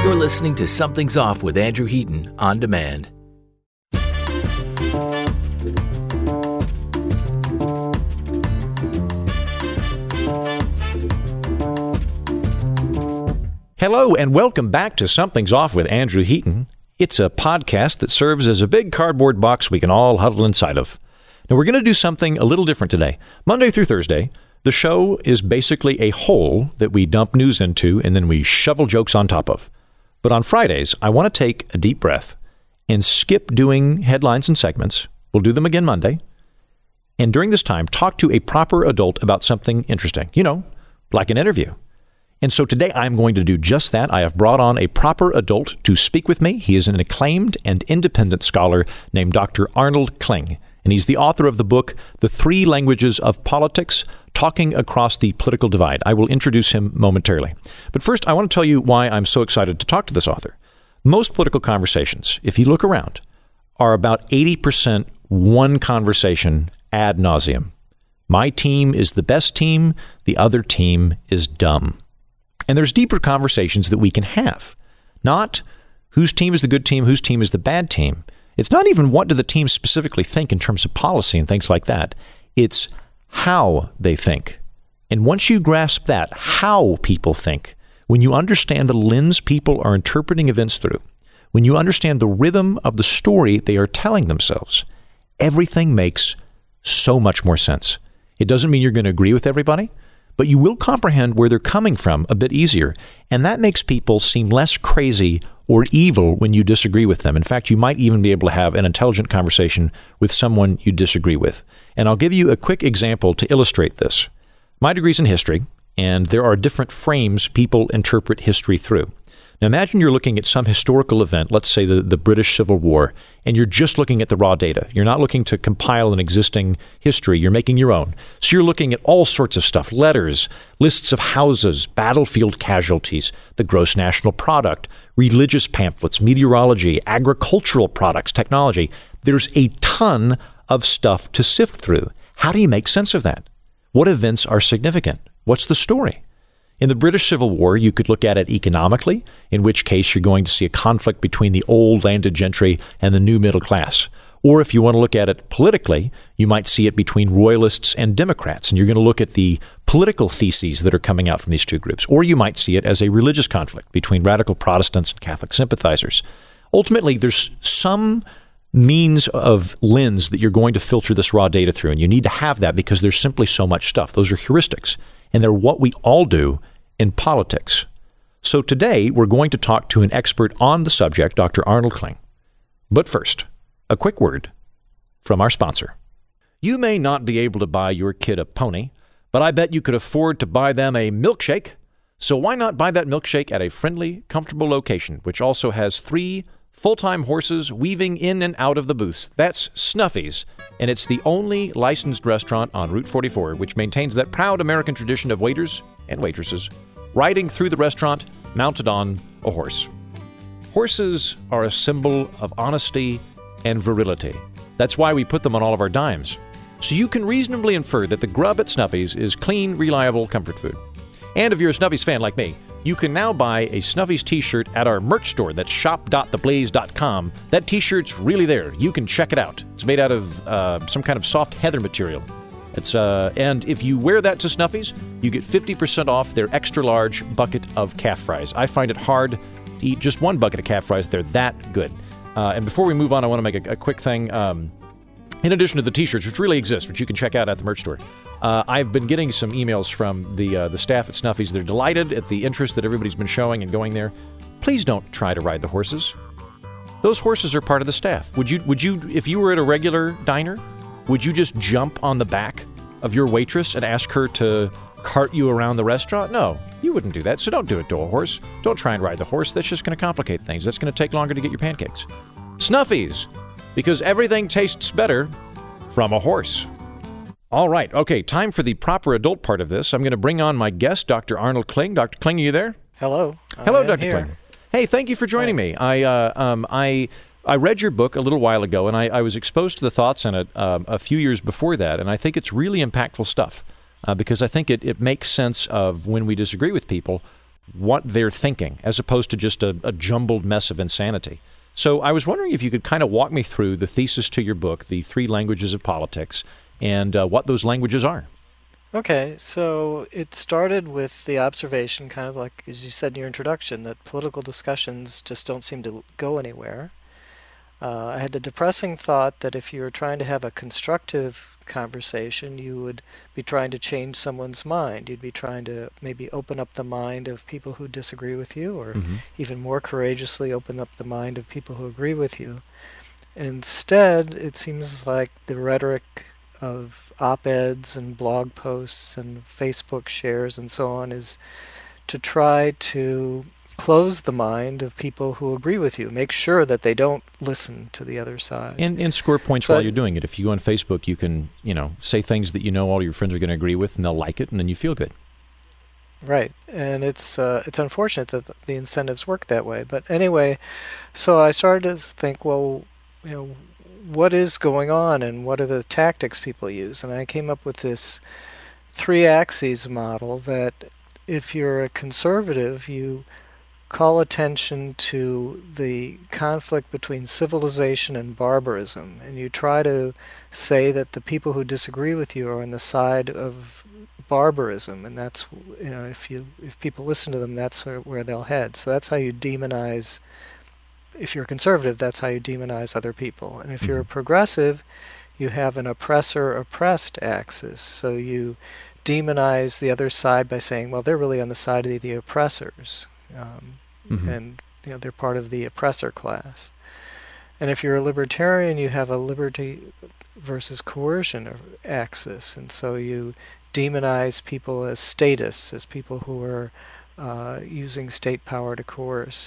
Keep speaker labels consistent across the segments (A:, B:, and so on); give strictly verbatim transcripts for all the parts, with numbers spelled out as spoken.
A: You're listening to Something's Off with Andrew Heaton on demand.
B: Hello and welcome back to Something's Off with Andrew Heaton. It's a podcast that serves as a big cardboard box we can all huddle inside of. Now we're going to do something a little different today. Monday through Thursday, the show is basically a hole that we dump news into and then we shovel jokes on top of. But on Fridays, I want to take a deep breath and skip doing headlines and segments. We'll do them again Monday. And during this time, talk to a proper adult about something interesting. You know, like an interview. And so today I'm going to do just that. I have brought on a proper adult to speak with me. He is an acclaimed and independent scholar named Doctor Arnold Kling. And he's the author of the book, The Three Languages of Politics, Talking Across the Political Divide. I will introduce him momentarily. But first, I want to tell you why I'm so excited to talk to this author. Most political conversations, if you look around, are about eighty percent one conversation ad nauseum. My team is the best team. The other team is dumb. And there's deeper conversations that we can have. Not whose team is the good team, whose team is the bad team. It's not even what do the teams specifically think in terms of policy and things like that. It's how they think. And once you grasp that, how people think, when you understand the lens people are interpreting events through, when you understand the rhythm of the story they are telling themselves, everything makes so much more sense. It doesn't mean you're going to agree with everybody, but you will comprehend where they're coming from a bit easier. And that makes people seem less crazy or evil when you disagree with them. In fact, you might even be able to have an intelligent conversation with someone you disagree with. And I'll give you a quick example to illustrate this. My degree's in history, and there are different frames people interpret history through. Now imagine you're looking at some historical event, let's say the, the British Civil War, and you're just looking at the raw data. You're not looking to compile an existing history. You're making your own. So you're looking at all sorts of stuff, letters, lists of houses, battlefield casualties, the gross national product, religious pamphlets, meteorology, agricultural products, technology. There's a ton of stuff to sift through. How do you make sense of that? What events are significant? What's the story? In the British Civil War, you could look at it economically, in which case you're going to see a conflict between the old landed gentry and the new middle class. Or if you want to look at it politically, you might see it between royalists and Democrats, and you're going to look at the political theses that are coming out from these two groups. Or you might see it as a religious conflict between radical Protestants and Catholic sympathizers. Ultimately, there's some means of lens that you're going to filter this raw data through, and you need to have that because there's simply so much stuff. Those are heuristics, and they're what we all do in politics. So today, we're going to talk to an expert on the subject, Doctor Arnold Kling. But first, a quick word from our sponsor. You may not be able to buy your kid a pony, but I bet you could afford to buy them a milkshake. So why not buy that milkshake at a friendly, comfortable location, which also has three full-time horses weaving in and out of the booths. That's Snuffy's, and it's the only licensed restaurant on Route forty-four, which maintains that proud American tradition of waiters and waitresses riding through the restaurant mounted on a horse. Horses are a symbol of honesty and virility. That's why we put them on all of our dimes. So you can reasonably infer that the grub at Snuffy's is clean, reliable comfort food. And if you're a Snuffy's fan like me, you can now buy a Snuffy's t-shirt at our merch store. That's shop dot the blaze dot com. That t-shirt's really there. You can check it out. It's made out of uh, some kind of soft heather material. It's uh, and if you wear that to Snuffy's, you get fifty percent off their extra large bucket of calf fries. I find it hard to eat just one bucket of calf fries. They're that good. Uh, and before we move on, I want to make a, a quick thing. Um, in addition to the t-shirts, which really exist, which you can check out at the merch store, uh, I've been getting some emails from the uh, the staff at Snuffy's. They're delighted at the interest that everybody's been showing and going there. Please don't try to ride the horses. Those horses are part of the staff. Would you, would you, if you were at a regular diner, would you just jump on the back of your waitress and ask her to cart you around the restaurant? No, you wouldn't do that. So don't do it to a horse. Don't try and ride the horse. That's just going to complicate things. That's going to take longer to get your pancakes. Snuffy's, because everything tastes better from a horse. All right. Okay, time for the proper adult part of this. I'm going to bring on my guest, Doctor Arnold Kling. Doctor Kling, are you there?
C: Hello.
B: Hello, Doctor Kling. Hey, thank you for joining me. I uh, um, I I read your book a little while ago, and I, I was exposed to the thoughts in it um, a few years before that, and I think it's really impactful stuff uh, because I think it, it makes sense of when we disagree with people, what they're thinking, as opposed to just a, a jumbled mess of insanity. So I was wondering if you could kind of walk me through the thesis to your book, The Three Languages of Politics, and uh, what those languages are.
C: Okay, so it started with the observation, kind of like, as you said in your introduction, that political discussions just don't seem to go anywhere. Uh, I had the depressing thought that if you were trying to have a constructive conversation, you would be trying to change someone's mind. You'd be trying to maybe open up the mind of people who disagree with you, or mm-hmm. even more courageously open up the mind of people who agree with you. And instead, it seems like the rhetoric of op-eds and blog posts and Facebook shares and so on is to try to close the mind of people who agree with you. Make sure that they don't listen to the other side.
B: And, and score points but, while you're doing it. If you go on Facebook, you can, you know, say things that you know all your friends are going to agree with, and they'll like it, and then you feel good.
C: Right, and it's uh, it's unfortunate that the incentives work that way. But anyway, so I started to think, well, you know, what is going on and what are the tactics people use? And I came up with this three axes model that if you're a conservative, you call attention to the conflict between civilization and barbarism, and you try to say that the people who disagree with you are on the side of barbarism, and that's, you know, if you if people listen to them, that's where, where they'll head. So that's how you demonize. If you're a conservative, that's how you demonize other people. And if you're a progressive, you have an oppressor-oppressed axis. So you demonize the other side by saying, well, they're really on the side of the, the oppressors. Um, mm-hmm. And you know, they're part of the oppressor class. And if you're a libertarian, you have a liberty versus coercion axis. And so you demonize people as statists, as people who are uh, using state power to coerce.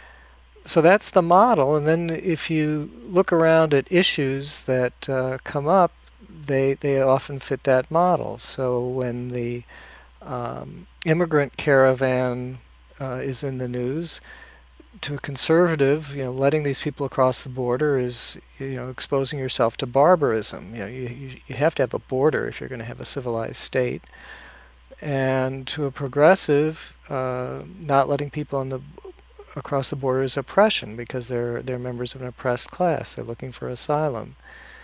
C: So that's the model, and then if you look around at issues that uh, come up, they they often fit that model. So when the um, immigrant caravan uh, is in the news, to a conservative, you know, letting these people across the border is, you know, exposing yourself to barbarism. You know, you you, you have to have a border if you're going to have a civilized state. And to a progressive, uh, not letting people on the across the border is oppression, because they're they're members of an oppressed class. They're looking for asylum.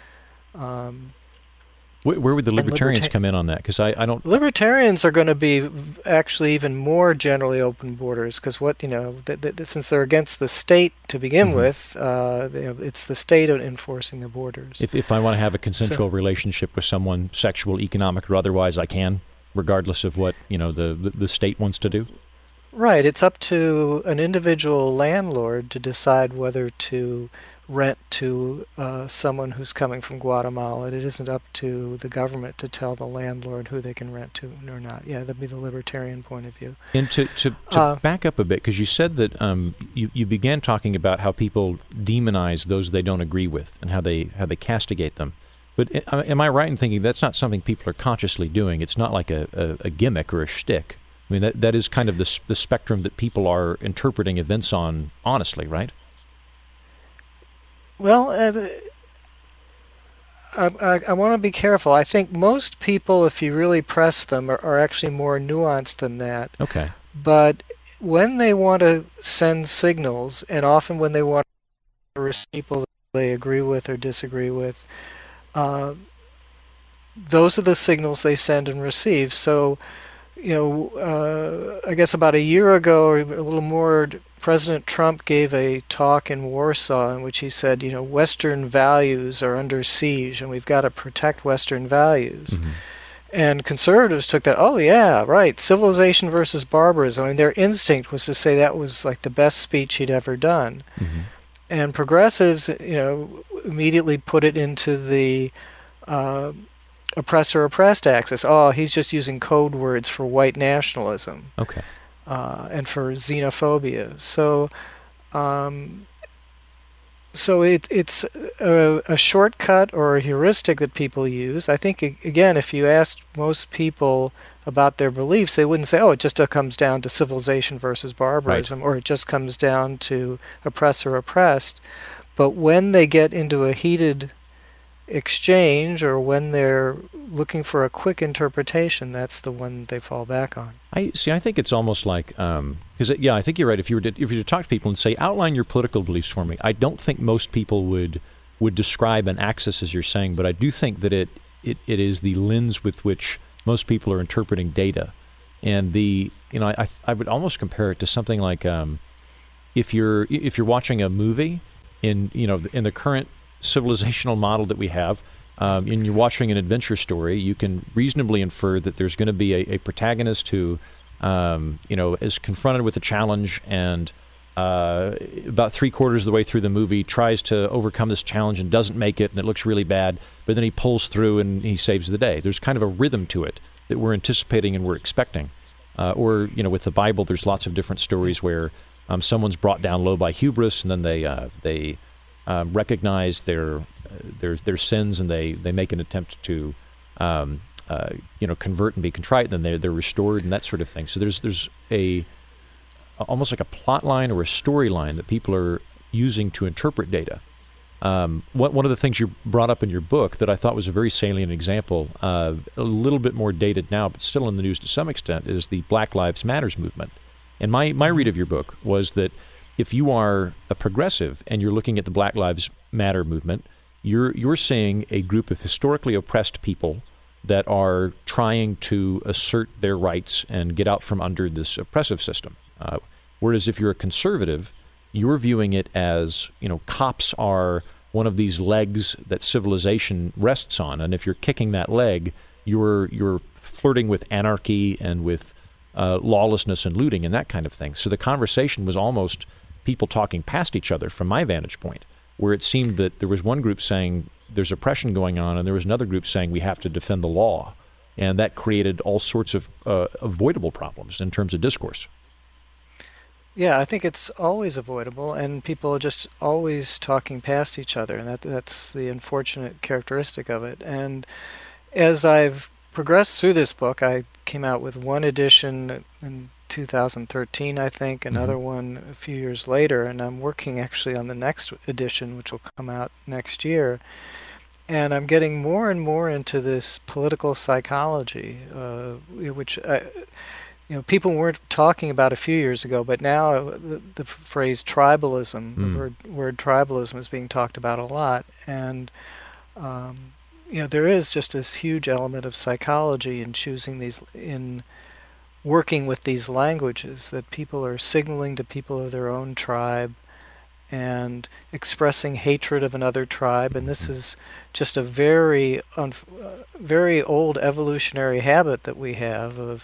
C: Um,
B: where, where would the libertarians liberta- come in on that? Because I, I don't.
C: Libertarians are going to be actually even more generally open borders, because what you know, th- th- since they're against the state to begin mm-hmm. with, uh, they, it's the state enforcing the borders.
B: If if I want to have a consensual so, relationship with someone, sexual, economic, or otherwise, I can, regardless of what you know the the, the state wants to do.
C: Right. It's up to an individual landlord to decide whether to rent to uh, someone who's coming from Guatemala. It isn't up to the government to tell the landlord who they can rent to or not. Yeah, that'd be the libertarian point of view.
B: And to, to, to uh, back up a bit, because you said that um, you, you began talking about how people demonize those they don't agree with and how they how they castigate them. But am I right in thinking that's not something people are consciously doing? It's not like a, a, a gimmick or a shtick. I mean, that that is kind of the, the spectrum that people are interpreting events on honestly, right?
C: Well, uh, I, I, I want to be careful. I think most people, if you really press them, are, are actually more nuanced than that.
B: Okay.
C: But when they want to send signals, and often when they want to receive people they agree with or disagree with, uh, those are the signals they send and receive. So, you know, uh, I guess about a year ago or a little more, President Trump gave a talk in Warsaw in which he said, you know, Western values are under siege and we've got to protect Western values. Mm-hmm. And conservatives took that, oh yeah, right, civilization versus barbarism. I mean, their instinct was to say that was like the best speech he'd ever done. Mm-hmm. And progressives, you know, immediately put it into the uh, oppressor-oppressed axis. Oh, he's just using code words for white nationalism.
B: Okay.
C: Uh, and for xenophobia. So, um, so it, it's a, a shortcut or a heuristic that people use. I think, again, if you asked most people about their beliefs, they wouldn't say, oh, it just comes down to civilization versus barbarism, right, or it just comes down to oppressor-oppressed. But when they get into a heated exchange or when they're looking for a quick interpretation, that's the one they fall back on.
B: I see. I think it's almost like because um, yeah, I think you're right. If you were to, if you were to talk to people and say, outline your political beliefs for me, I don't think most people would would describe an axis as you're saying, but I do think that it it, it is the lens with which most people are interpreting data, and the you know I I would almost compare it to something like um, if you're if you're watching a movie in you know in the current civilizational model that we have, um, and you're watching an adventure story, you can reasonably infer that there's going to be a, a protagonist who, um, you know, is confronted with a challenge, and uh, about three quarters of the way through the movie tries to overcome this challenge and doesn't make it, and it looks really bad, but then he pulls through and he saves the day. There's kind of a rhythm to it that we're anticipating and we're expecting. Uh, or, you know, with the Bible, there's lots of different stories where um, someone's brought down low by hubris, and then they uh, they Um, recognize their uh, their their sins, and they, they make an attempt to um, uh, you know convert and be contrite, and then they're they're restored and that sort of thing. So there's there's a almost like a plot line or a storyline that people are using to interpret data. Um, one one of the things you brought up in your book that I thought was a very salient example, uh, a little bit more dated now, but still in the news to some extent, is the Black Lives Matters movement. And my my read of your book was that if you are a progressive and you're looking at the Black Lives Matter movement, you're you're seeing a group of historically oppressed people that are trying to assert their rights and get out from under this oppressive system. Uh, whereas if you're a conservative, you're viewing it as, you know, cops are one of these legs that civilization rests on, and if you're kicking that leg, you're you're flirting with anarchy and with uh, lawlessness and looting and that kind of thing. So the conversation was almost people talking past each other from my vantage point, where it seemed that there was one group saying there's oppression going on, and there was another group saying we have to defend the law. And that created all sorts of uh, avoidable problems in terms of discourse.
C: Yeah, I think it's always avoidable, and people are just always talking past each other, and that that's the unfortunate characteristic of it. And as I've progressed through this book, I came out with one edition in two thousand thirteen, I think, another mm-hmm. one a few years later, and I'm working actually on the next edition, which will come out next year. And I'm getting more and more into this political psychology, uh, which I, you know people weren't talking about a few years ago, but now the, the phrase tribalism, mm. the word, word tribalism, is being talked about a lot, and um, you know there is just this huge element of psychology in choosing these in. working with these languages, that people are signaling to people of their own tribe and expressing hatred of another tribe, and this is just a very uh, very old evolutionary habit that we have of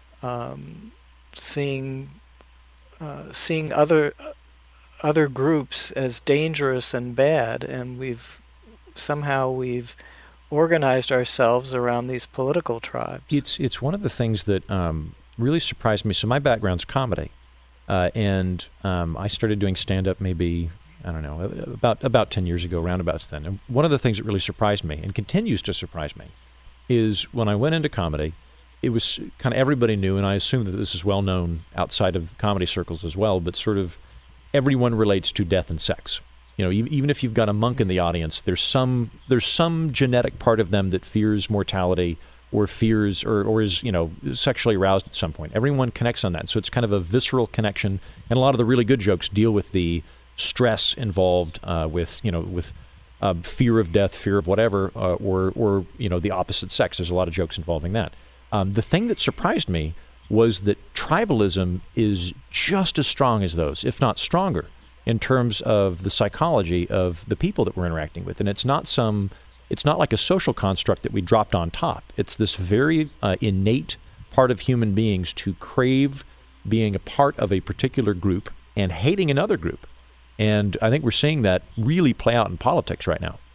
C: um, seeing uh, seeing other uh, other groups as dangerous and bad, and we've somehow we've organized ourselves around these political tribes.
B: It's it's one of the things that um, really surprised me. So my background's comedy, uh, and um, I started doing stand-up maybe, I don't know, about about ten years ago, roundabouts then. And one of the things that really surprised me, and continues to surprise me, is when I went into comedy, it was kind of everybody knew, and I assume that this is well known outside of comedy circles as well, but sort of everyone relates to death and sex. You know, even if you've got a monk in the audience, there's some there's some genetic part of them that fears mortality or fears or, or is, you know, sexually aroused at some point. Everyone connects on that. So it's kind of a visceral connection. And a lot of the really good jokes deal with the stress involved uh, with, you know, with uh, fear of death, fear of whatever, uh, or, or, you know, the opposite sex. There's a lot of jokes involving that. Um, the thing that surprised me was that tribalism is just as strong as those, if not stronger, in terms of the psychology of the people that we're interacting with. And it's not some, it's not like a social construct that we dropped on top. It's this very uh, innate part of human beings to crave being a part of a particular group and hating another group. And I think we're seeing that really play out in politics right now.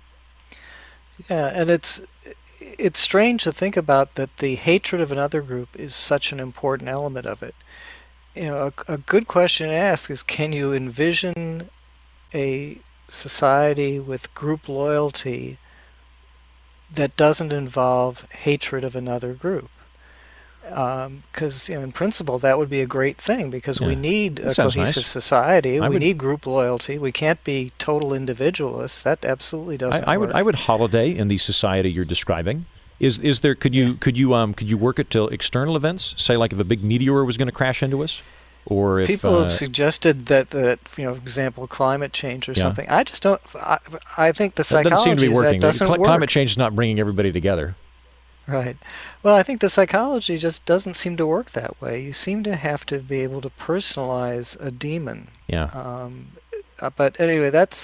C: Yeah, and it's it's strange to think about that the hatred of another group is such an important element of it. You know, a, a good question to ask is, can you envision a society with group loyalty that doesn't involve hatred of another group? Because um, you know, in principle, that would be a great thing because
B: Yeah.
C: we need
B: That
C: a
B: sounds
C: cohesive
B: nice.
C: society.
B: I
C: We
B: would-
C: need group loyalty. We can't be total individualists. That absolutely doesn't
B: I, I
C: work.
B: would I would holiday in the society you're describing. Is is there could you
C: Yeah.
B: could you um could you work it to external events? Say like if a big meteor was going to crash into us, or if
C: People
B: uh,
C: have suggested that, that you know, for example, climate change or
B: Yeah.
C: something. I just don't. I, I think the
B: that doesn't
C: psychology
B: seem to be
C: is
B: working.
C: that doesn't
B: Cli-
C: work.
B: Climate change is not bringing everybody together.
C: Right. Well, I think the psychology just doesn't seem to work that way. You seem to have to be able to personalize a demon.
B: Yeah.
C: Um, uh, but anyway, that's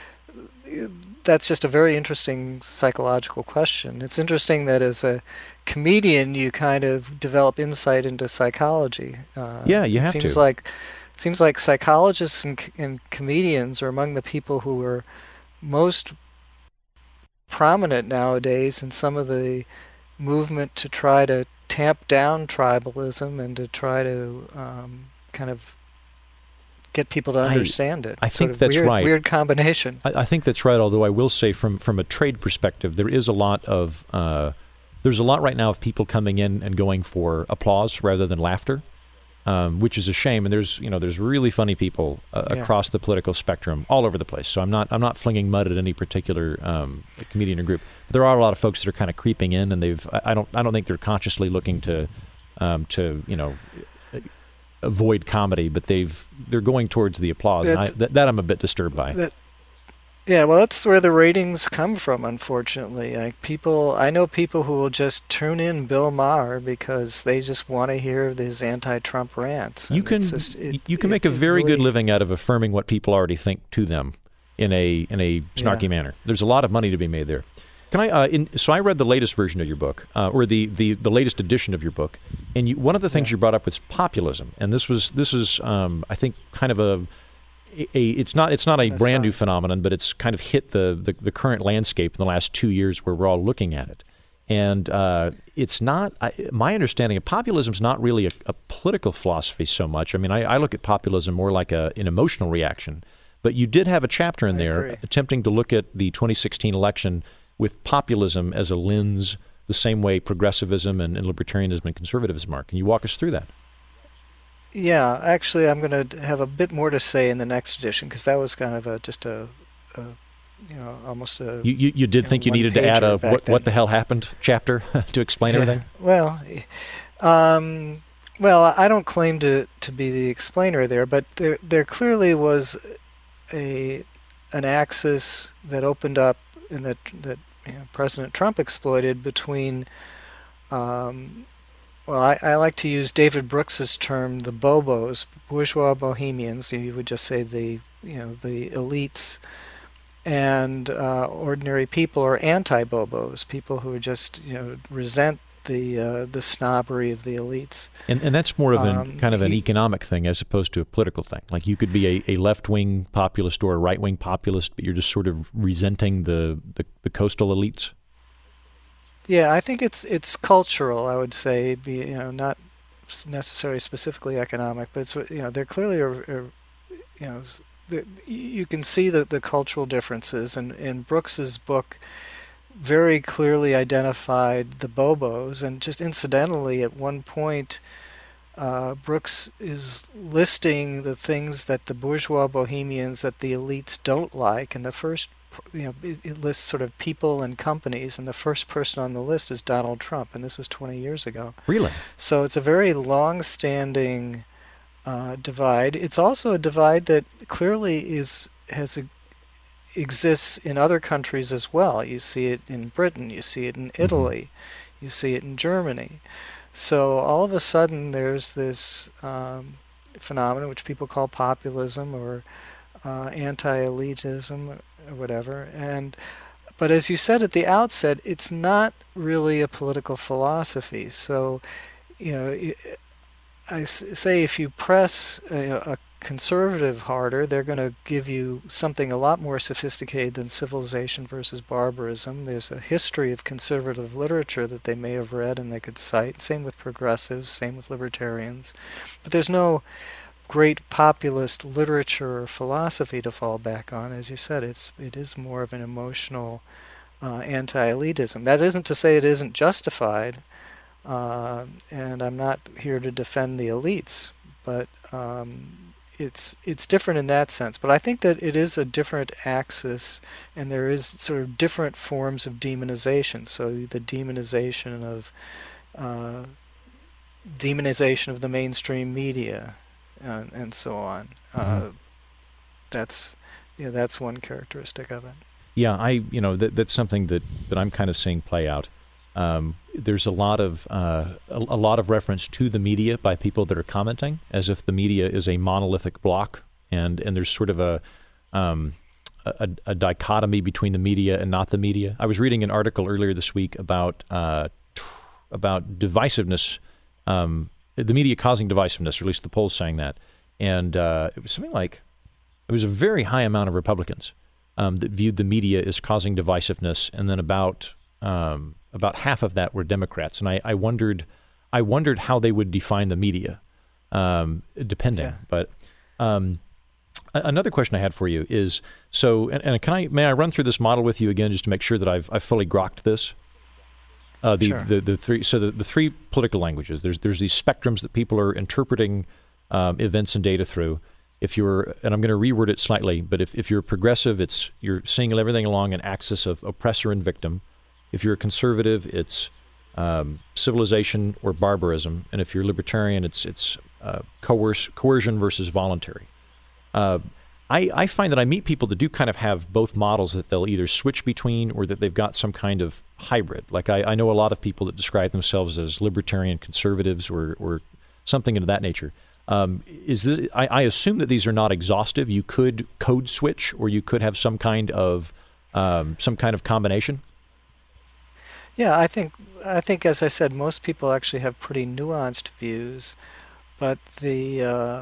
C: that's just a very interesting psychological question. It's interesting that as a comedian, you kind of develop insight into psychology. Uh,
B: Yeah, you
C: it
B: have
C: seems
B: to.
C: Like, it seems like psychologists and, c- and comedians are among the people who are most prominent nowadays in some of the movement to try to tamp down tribalism and to try to um, kind of get people to
B: I-
C: understand it.
B: I
C: Sort
B: think
C: of
B: that's
C: weird,
B: right.
C: Weird combination.
B: I, I think that's right. Although I will say, from from a trade perspective, there is a lot of uh, there's a lot right now of people coming in and going for applause rather than laughter, um, which is a shame. And there's you know there's really funny people uh,
C: Yeah.
B: across the political spectrum all over the place. So I'm not I'm not flinging mud at any particular um, comedian or group. But there are a lot of folks that are kind of creeping in, and they've I, I don't I don't think they're consciously looking to um, to you know. avoid comedy, but they've they're going towards the applause, and I,
C: That's-
B: that, that I'm a bit disturbed by.
C: That- Yeah, well, that's where the ratings come from, unfortunately. Like people, I know people who will just tune in Bill Maher because they just want to hear his anti-Trump rants.
B: You
C: and
B: can
C: it's just- it-
B: you can
C: it-
B: make a
C: it
B: very good
C: really-
B: living out of affirming what people already think to them in a in a snarky
C: Yeah.
B: manner. There's a lot of money to be made there. Can I? Uh, in, so I read the latest version of your book, uh, or the, the, the latest edition of your book, and you, one of the things
C: Yeah.
B: you brought up was populism, and this was this is um, I think kind of a, a it's not it's not a
C: An
B: brand new
C: aside.
B: phenomenon, but it's kind of hit the, the the current landscape in the last two years where we're all looking at it, and uh, it's not I, my understanding of populism is not really a, a political philosophy so much. I mean, I, I look at populism more like a, an emotional reaction, but you did have a chapter in
C: I
B: there
C: agree.
B: attempting to look at the twenty sixteen election with populism as a lens, the same way progressivism and, and libertarianism and conservatism are. Can you walk us through that?
C: Yeah, actually, I'm going to have a bit more to say in the next edition because that was kind of a just a, a you know, almost a
B: You you, you did
C: know,
B: think you needed to add a
C: one-pager back
B: what, what
C: then.
B: the hell happened chapter to explain
C: Yeah.
B: everything?
C: Well, um, well, I don't claim to, to be the explainer there, but there there clearly was a an axis that opened up and that that you know, President Trump exploited between. Um, well, I, I like to use David Brooks's term, the bobos, bourgeois bohemians. You would just say the you know the elites, and uh, ordinary people are anti-bobos, people who just you know resent the uh, the snobbery of the elites.
B: And and that's more of an
C: Um,
B: kind of an
C: he-
B: economic thing as opposed to a political thing. Like you could be a, a left wing populist or a right wing populist, but you're just sort of resenting the, the, the coastal elites.
C: Yeah, I think it's it's cultural. I would say, be you know, not s- necessarily specifically economic, but it's you know, there clearly are, are you know, s- the, you can see the the cultural differences, and in Brooks's book, very clearly identified the bobos, and just incidentally, at one point, uh, Brooks is listing the things that the bourgeois bohemians, that the elites don't like, and the first, you know, it, it lists sort of people and companies, and the first person on the list is Donald Trump, and this was twenty years ago.
B: Really?
C: So it's a very long-standing uh, divide. It's also a divide that clearly is has a, exists in other countries as well. You see it in Britain, you see it in Italy, you see it in Germany. So all of a sudden there's this um, phenomenon which people call populism or uh, anti-elitism or whatever. And but as you said at the outset, it's not really a political philosophy. So, you know, I I s- say if you press a, a conservative harder, they're going to give you something a lot more sophisticated than civilization versus barbarism. There's a history of conservative literature that they may have read and they could cite. Same with progressives, same with libertarians. But there's no great populist literature or philosophy to fall back on. As you said, it's it is more of an emotional uh, anti-elitism. That isn't to say it isn't justified, Uh, and I'm not here to defend the elites, but um, it's it's different in that sense. But I think that it is a different axis, and there is sort of different forms of demonization. So the demonization of uh, demonization of the mainstream media, uh, and so on.
B: Mm-hmm.
C: Uh, that's yeah, that's one characteristic of it.
B: Yeah, I you know that that's something that, that I'm kind of seeing play out. Um, there's a lot of uh, a, a lot of reference to the media by people that are commenting, as if the media is a monolithic block, and, and there's sort of a, um, a a dichotomy between the media and not the media. I was reading an article earlier this week about uh, tr- about divisiveness, um, the media causing divisiveness, or at least the polls saying that, and uh, it was something like it was a very high amount of Republicans um, that viewed the media as causing divisiveness, and then about um, about half of that were Democrats. And I, I wondered, I wondered how they would define the media, um, depending.
C: Yeah.
B: But um, a- another question I had for you is: so, and, and can I may I run through this model with you again, just to make sure that I've I've fully grokked this? Uh, the,
C: Sure.
B: the the three so the, the three political languages. There's there's these spectrums that people are interpreting um, events and data through. If you're, and I'm going to reword it slightly, but if, if you're progressive, it's you're seeing everything along an axis of oppressor and victim. If you're a conservative, it's um, civilization or barbarism, and if you're libertarian, it's it's uh, coerce, coercion versus voluntary. Uh, I, I find that I meet people that do kind of have both models that they'll either switch between or that they've got some kind of hybrid. Like I, I know a lot of people that describe themselves as libertarian conservatives or or something of that nature. Um, is this? I, I assume that these are not exhaustive. You could code switch, or you could have some kind of um, some kind of combination.
C: Yeah, I think I think as I said, most people actually have pretty nuanced views, but the uh,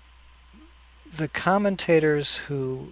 C: the commentators who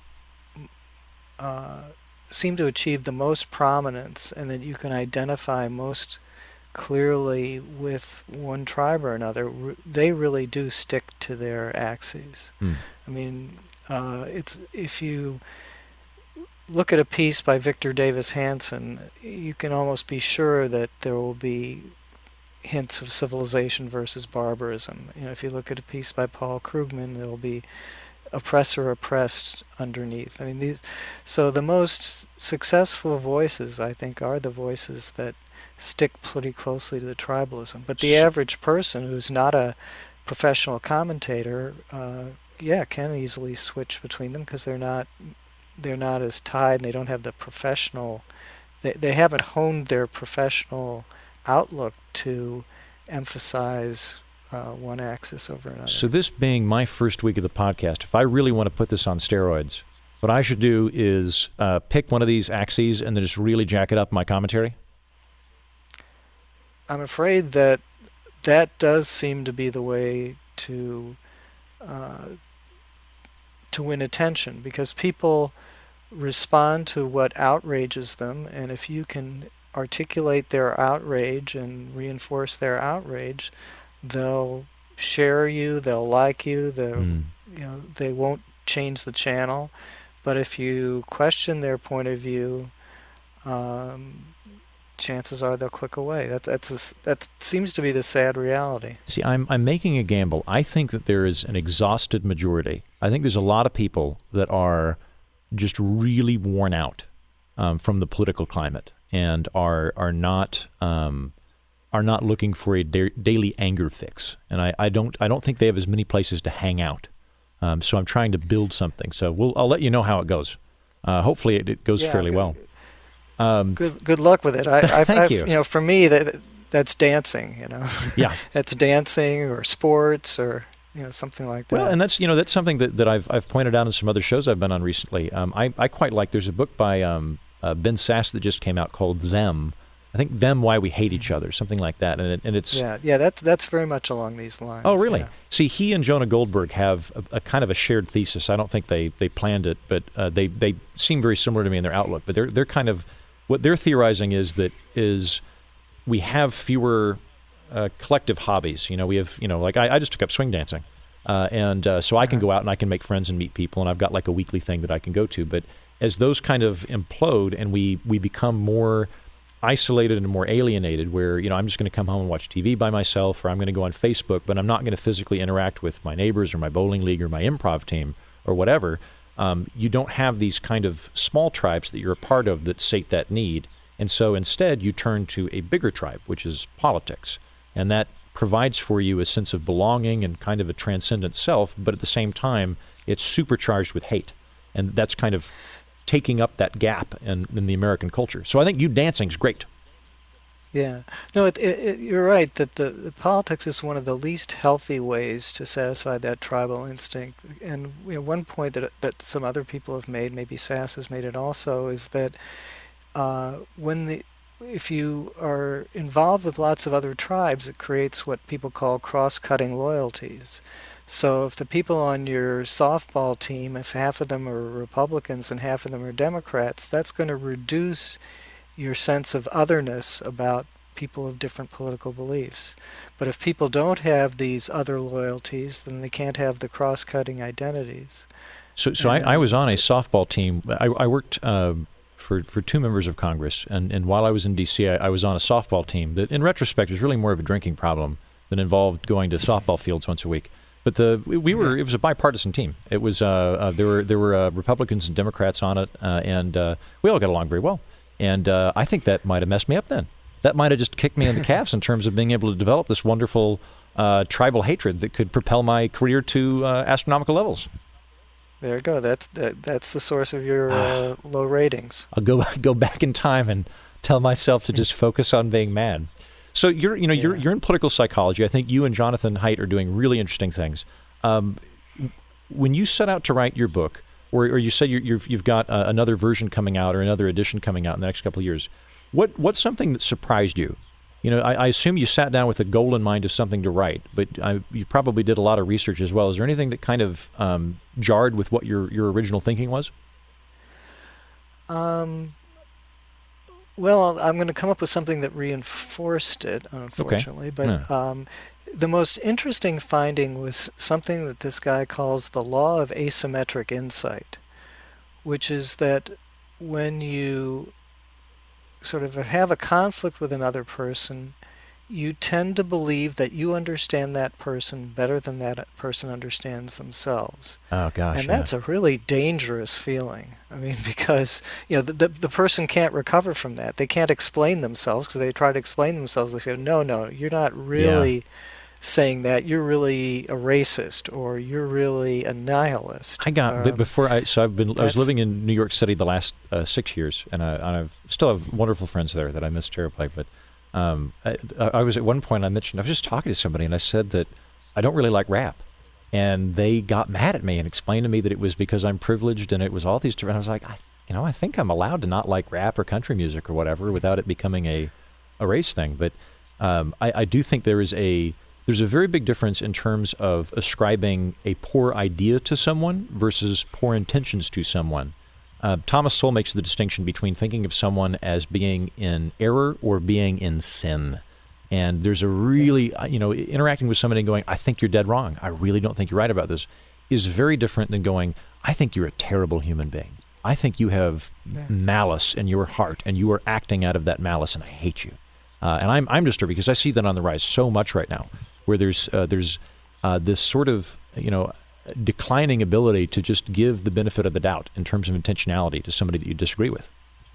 C: uh, seem to achieve the most prominence and that you can identify most clearly with one tribe or another, they really do stick to their axes.
B: Hmm.
C: I mean, uh, it's if you look at a piece by Victor Davis Hanson, you can almost be sure that there will be hints of civilization versus barbarism. You know, if you look at a piece by Paul Krugman, there will be oppressor oppressed underneath. I mean, these. So the most successful voices, I think, are the voices that stick pretty closely to the tribalism. But the average person who's not a professional commentator, uh, yeah, can easily switch between them because they're not. They're not as tied, and they don't have the professional. They they haven't honed their professional outlook to emphasize uh, one axis over another.
B: So this being my first week of the podcast, if I really want to put this on steroids, what I should do is uh, pick one of these axes and then just really jack it up in my commentary?
C: I'm afraid that that does seem to be the way to uh, to win attention, because people respond to what outrages them, and if you can articulate their outrage and reinforce their outrage, they'll share you, they'll like you, they'll mm. you know, they won't change the channel. But if you question their point of view, um, chances are they'll click away. That that's a, that seems to be the sad reality.
B: See, I'm I'm making a gamble. I think that there is an exhausted majority. I think there's a lot of people that are just really worn out um, from the political climate and are are not um, are not looking for a da- daily anger fix. And I, I don't I don't think they have as many places to hang out. Um, so I'm trying to build something. So we'll I'll let you know how it goes. Uh, hopefully it, it goes
C: yeah,
B: fairly
C: good,
B: well. Um,
C: good good luck with it. I, I've,
B: thank
C: I've,
B: you.
C: You know, for me that that's dancing. You know,
B: yeah,
C: that's dancing or sports or. You know, something like that.
B: Well, and that's you know that's something that, that I've I've pointed out in some other shows I've been on recently. Um, I I quite like. There's a book by um, uh, Ben Sass that just came out called Them. I think Them Why We Hate Each Other, something like that. And it, and it's
C: yeah yeah that's that's very much along these lines.
B: Oh, really?
C: Yeah.
B: See, he and Jonah Goldberg have a, a kind of a shared thesis. I don't think they, they planned it, but uh, they they seem very similar to me in their outlook. But they're they're kind of what they're theorizing is that is we have fewer. Uh, collective hobbies. You know, we have, you know, like I, I just took up swing dancing. Uh, and uh, so I can go out and I can make friends and meet people, and I've got like a weekly thing that I can go to. But as those kind of implode and we, we become more isolated and more alienated, where, you know, I'm just going to come home and watch T V by myself, or I'm going to go on Facebook, but I'm not going to physically interact with my neighbors or my bowling league or my improv team or whatever. Um, you don't have these kind of small tribes that you're a part of that sate that need. And so instead you turn to a bigger tribe, which is politics. And that provides for you a sense of belonging and kind of a transcendent self, but at the same time, it's supercharged with hate. And that's kind of taking up that gap in, in the American culture. So I think you dancing's great.
C: Yeah. No, it, it, it, you're right that the, the politics is one of the least healthy ways to satisfy that tribal instinct. And you know, one point that that some other people have made, maybe Sass has made it also, is that uh, when the if you are involved with lots of other tribes, it creates what people call cross-cutting loyalties. So if the people on your softball team, if half of them are Republicans and half of them are Democrats, that's going to reduce your sense of otherness about people of different political beliefs. But if people don't have these other loyalties, then they can't have the cross-cutting identities.
B: So, so I, I was on a softball team. I, I worked uh, for for two members of Congress, and, and while I was in D C, I, I was on a softball team that, in retrospect, was really more of a drinking problem that involved going to softball fields once a week. But the we were it was a bipartisan team. It was uh, uh, there were there were uh, Republicans and Democrats on it, uh, and uh, we all got along very well. And uh, I think that might have messed me up then. That might have just kicked me in the calves in terms of being able to develop this wonderful uh, tribal hatred that could propel my career to uh, astronomical levels.
C: There you go. That's that, that's the source of your uh, low ratings.
B: I'll go go back in time and tell myself to just focus on being mad. So you're you know yeah. you're you're in political psychology. I think you and Jonathan Haidt are doing really interesting things. Um, when you set out to write your book, or, or you said you're, you've you've got uh, another version coming out or another edition coming out in the next couple of years, what what's something that surprised you? You know, I, I assume you sat down with a goal in mind of something to write, but I, you probably did a lot of research as well. Is there anything that kind of um, jarred with what your, your original thinking was?
C: Um. Well, I'm going to come up with something that reinforced it, unfortunately. Okay. But yeah. um, the most interesting finding was something that this guy calls the law of asymmetric insight, which is that when you sort of have a conflict with another person, you tend to believe that you understand that person better than that person understands themselves.
B: Oh, gosh.
C: And
B: yeah.
C: that's a really dangerous feeling. I mean, because, you know, the, the, the person can't recover from that. They can't explain themselves, because they try to explain themselves. They say, no, no, you're not really yeah. saying that. You're really a racist, or you're really a nihilist.
B: I got, um, before I, so I've been, I was living in New York City the last uh, six years, and, I, and I've still have wonderful friends there that I miss terribly, but Um, I, I was at one point, I mentioned, I was just talking to somebody, and I said that I don't really like rap. And they got mad at me and explained to me that it was because I'm privileged and it was all these different. I was like, I, you know, I think I'm allowed to not like rap or country music or whatever without it becoming a, a race thing. But um, I, I do think there is a, there's a very big difference in terms of ascribing a poor idea to someone versus poor intentions to someone. Uh, Thomas Sowell makes the distinction between thinking of someone as being in error or being in sin. And there's a really, you know, interacting with somebody and going, I think you're dead wrong. I really don't think you're right about this, is very different than going, I think you're a terrible human being. I think you have yeah. malice in your heart and you are acting out of that malice and I hate you. Uh, and I'm I'm disturbed because I see that on the rise so much right now, where there's uh, there's uh, this sort of, you know, declining ability to just give the benefit of the doubt in terms of intentionality to somebody that you disagree with.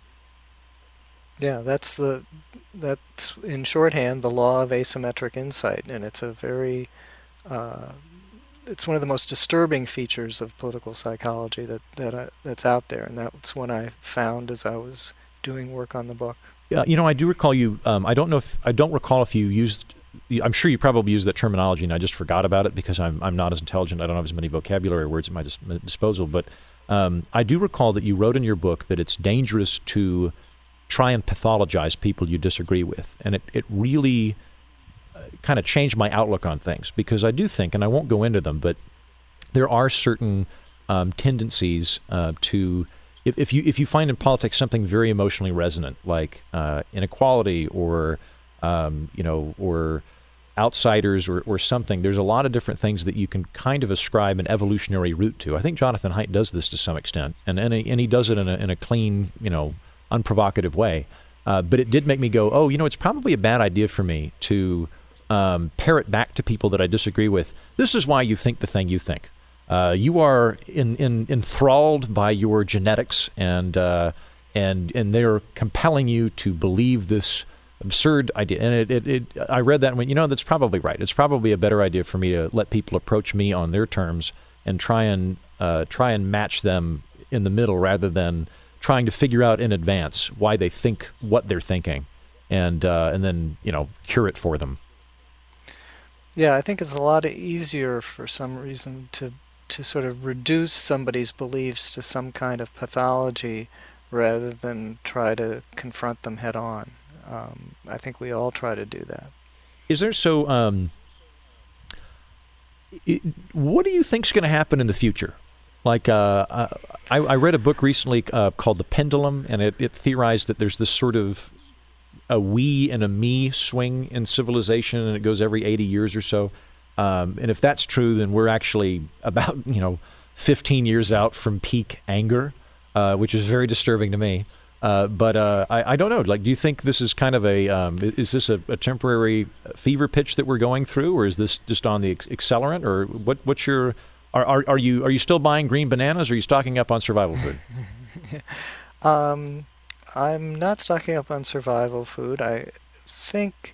C: Yeah, that's the that's in shorthand the law of asymmetric insight, and it's a very uh, it's one of the most disturbing features of political psychology that that I, that's out there, and that's one I found as I was doing work on the book.
B: Yeah, you know, I do recall you. Um, I don't know if I don't recall if you used. I'm sure you probably used that terminology, and I just forgot about it because I'm I'm not as intelligent. I don't have as many vocabulary words at my dis- disposal. But um, I do recall that you wrote in your book that it's dangerous to try and pathologize people you disagree with, and it it really uh, kind of changed my outlook on things, because I do think, and I won't go into them, but there are certain um, tendencies uh, to. If, if you if you find in politics something very emotionally resonant, like uh, inequality or um, you know, or outsiders or, or something, there's a lot of different things that you can kind of ascribe an evolutionary root to. I think Jonathan Haidt does this to some extent, and and he, and he does it in a in a clean, you know, unprovocative way. Uh, but it did make me go, oh, you know, it's probably a bad idea for me to um, parrot back to people that I disagree with. This is why you think the thing you think. Uh, you are in, in, enthralled by your genetics, and uh, and and they're compelling you to believe this absurd idea. And it, it, it, I read that and went, you know, that's probably right. It's probably a better idea for me to let people approach me on their terms and try and uh, try and match them in the middle, rather than trying to figure out in advance why they think what they're thinking, and uh, and then, you know, cure it for them.
C: Yeah, I think it's a lot easier for some reason to to sort of reduce somebody's beliefs to some kind of pathology rather than try to confront them head on. Um, I think we all try to do that.
B: Is there so? Um, it, what do you think is going to happen in the future? Like, uh, I, I read a book recently uh, called The Pendulum, and it, it theorized that there's this sort of a we and a me swing in civilization, and it goes every eighty years or so. Um, and if that's true, then we're actually about, you know, fifteen years out from peak anger, uh, which is very disturbing to me. Uh, but uh, I, I don't know. Like, do you think this is kind of a um, is this a, a temporary fever pitch that we're going through, or is this just on the accelerant, or what? What's your Are, are are you are you still buying green bananas, or are you stocking up on survival food?
C: um, I'm not stocking up on survival food. I think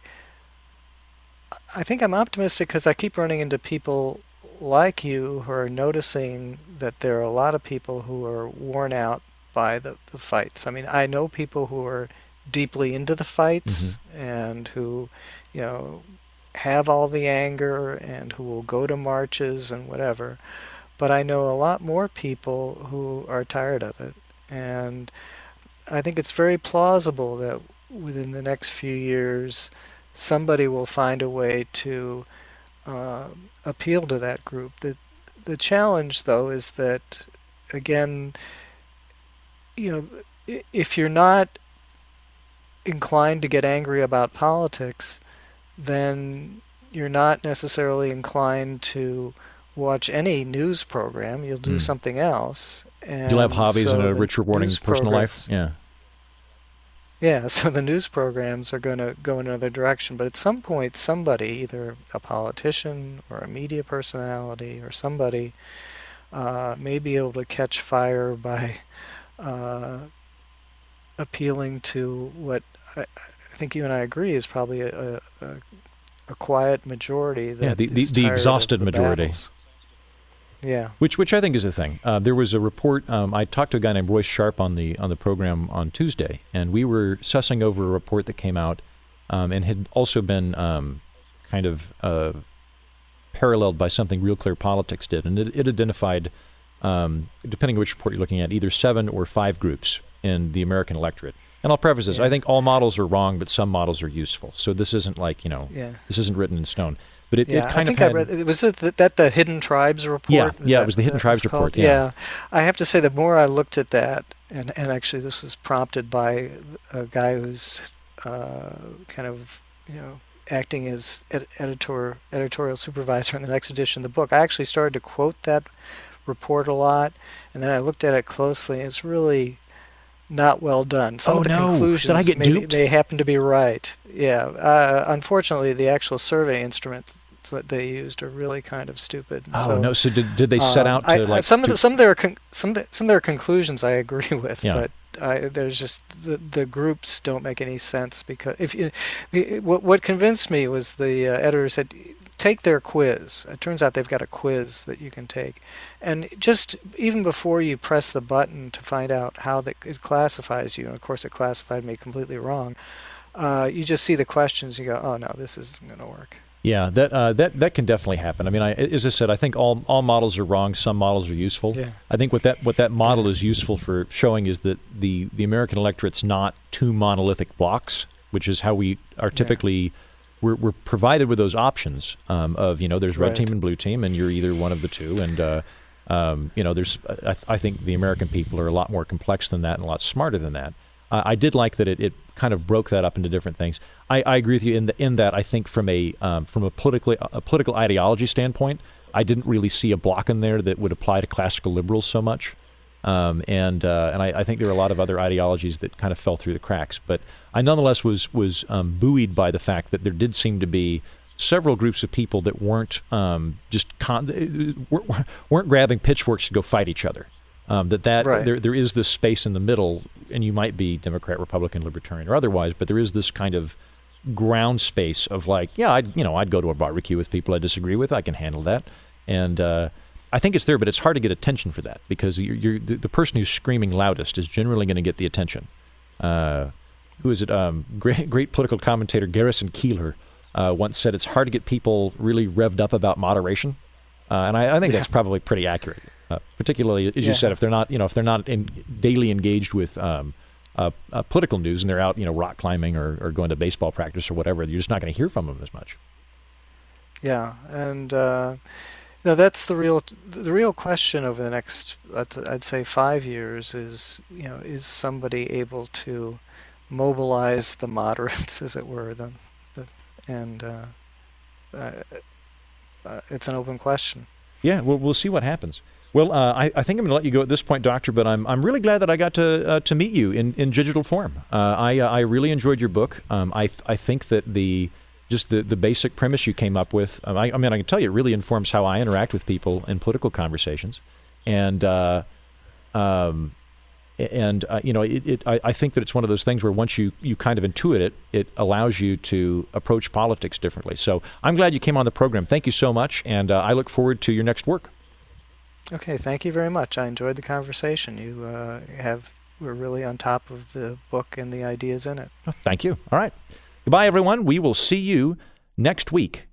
C: I think I'm optimistic because I keep running into people like you who are noticing that there are a lot of people who are worn out by the, the fights. I mean, I know people who are deeply into the fights mm-hmm. and who, you know, have all the anger and who will go to marches and whatever, but I know a lot more people who are tired of it, and I think it's very plausible that within the next few years somebody will find a way to uh, appeal to that group. The, the challenge, though, is that, again, you know, if you're not inclined to get angry about politics, then you're not necessarily inclined to watch any news program. You'll do mm. something else. And
B: you'll have hobbies
C: so
B: and a rich, rewarding personal life. Yeah.
C: Yeah, so the news programs are going to go in another direction. But at some point, somebody, either a politician or a media personality or somebody, uh, may be able to catch fire by uh, appealing to what I, I think you and I agree is probably a, a, a quiet majority. That
B: yeah, the, the,
C: is
B: the
C: tired
B: exhausted
C: of the
B: majority.
C: battles. Yeah,
B: which which I think is the thing. Uh, there was a report. Um, I talked to a guy named Royce Sharp on the on the program on Tuesday, and we were sussing over a report that came out, um, and had also been um, kind of uh, paralleled by something Real Clear Politics did, and it, it identified, um, depending on which report you're looking at, either seven or five groups in the American electorate. And I'll preface this: yeah. I think all models are wrong, but some models are useful. So this isn't like you know,
C: yeah.
B: this isn't written in stone. But it,
C: yeah,
B: it kind
C: I think
B: of had,
C: I read, was it the, that the Hidden Tribes report?
B: Yeah,
C: was
B: yeah,
C: that,
B: it was the Hidden Tribes report. Yeah.
C: yeah, I have to say, the more I looked at that, and, and actually this was prompted by a guy who's uh, kind of, you know, acting as ed- editor editorial supervisor in the next edition of the book. I actually started to quote that report a lot, and then I looked at it closely, and it's really not well done. Some
B: oh,
C: of the
B: no.
C: conclusions
B: Did I get
C: may,
B: duped?
C: may happen to be right. Yeah. Uh, unfortunately, the actual survey instruments that they used are really kind of stupid.
B: Oh
C: so,
B: no! So did did they set
C: um,
B: out to
C: I,
B: like
C: some of
B: to,
C: the, some of their con- some of the, some of their conclusions I agree with,
B: Yeah.
C: but I, there's just the the groups don't make any sense because if you, what what convinced me was the uh, editor said, take their quiz. It turns out they've got a quiz that you can take. And just even before you press the button to find out how the, it classifies you, and of course it classified me completely wrong, uh, you just see the questions, you go, oh no, this isn't going to work.
B: Yeah, that uh, that that can definitely happen. I mean, I, as I said, I think all all models are wrong. Some models are useful.
C: Yeah.
B: I think what that what that model is useful for showing is that the, the American electorate's not two monolithic blocks, which is how we are typically... Yeah. We're, we're provided with those options um, of, you know, there's red
C: right.
B: team and blue team, and you're either one of the two. And, uh, um, you know, there's I, I think the American people are a lot more complex than that and a lot smarter than that. Uh, I did like that it, it kind of broke that up into different things. I, I agree with you in, the, in that I think from a um, from a, politically, a political ideology standpoint, I didn't really see a block in there that would apply to classical liberals so much. Um, and uh, and I, I think there are a lot of other ideologies that kind of fell through the cracks. But I nonetheless was was um, buoyed by the fact that there did seem to be several groups of people that weren't um, just con- weren't grabbing pitchforks to go fight each other. Um, that that
C: right.
B: there there is this space in the middle, and you might be Democrat, Republican, Libertarian, or otherwise, but there is this kind of ground space of like, yeah, I'd you know I'd go to a barbecue with people I disagree with. I can handle that, and uh, I think it's there, but it's hard to get attention for that because you're, you're the, the person who's screaming loudest is generally going to get the attention. Uh, who is it? Um, great, great political commentator Garrison Keillor uh, once said it's hard to get people really revved up about moderation, uh, and I, I think
C: yeah.
B: that's probably pretty accurate. Uh, particularly, as you
C: yeah.
B: said, if they're not, you know, if they're not in, daily engaged with um, uh, uh, political news and they're out, you know, rock climbing or, or going to baseball practice or whatever, you're just not going to hear from them as much.
C: Yeah, and uh, you know, that's the real the real question over the next, I'd say, five years is, you know, is somebody able to mobilize the moderates, as it were, the, the and uh, uh, uh, it's an open question.
B: Yeah, well, we'll see what happens. Well, uh, I, I think I'm going to let you go at this point, Doctor, but I'm I'm really glad that I got to uh, to meet you in, in digital form. Uh, I uh, I really enjoyed your book. Um, I th- I think that the just the, the basic premise you came up with, um, I, I mean, I can tell you, it really informs how I interact with people in political conversations. And, uh, um, and uh, you know, it, it, I, I think that it's one of those things where once you, you kind of intuit it, it allows you to approach politics differently. So I'm glad you came on the program. Thank you so much, and uh, I look forward to your next work.
C: Okay, thank you very much. I enjoyed the conversation. You uh, have were really on top of the book and the ideas in it.
B: Thank you. All right. Goodbye, everyone. We will see you next week.